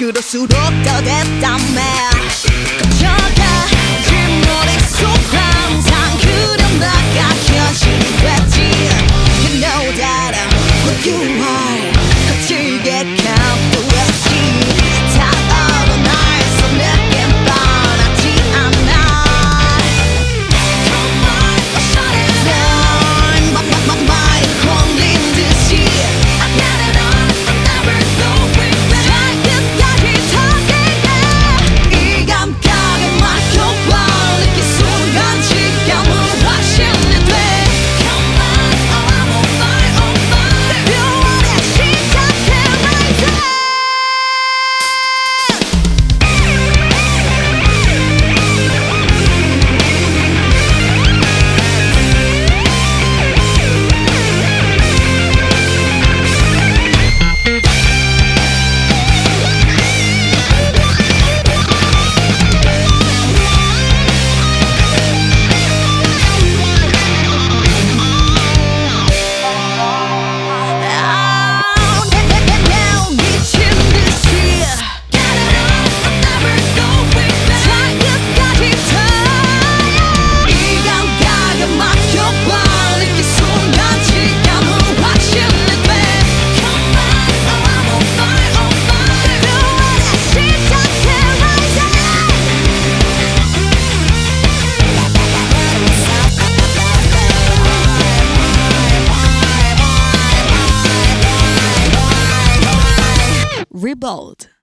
그럴수록 더 됐다며 커져가진 머릿속 항상 그려나가 현실이 됐지. You know that I'm who you are. 거칠게 감도했지. 다가오는 날서 내겐 뻔하지 않아. Come on, shut it down. 말이 홀린 듯이 I got it on, I'm never going back. 끝까지 터지게 이 감각에 맡겨봐. 느낀 순간 지겨움은 확신이 돼. Come on, oh I'm on fire, on fire. 묘하게 시작해 rising. Revolt.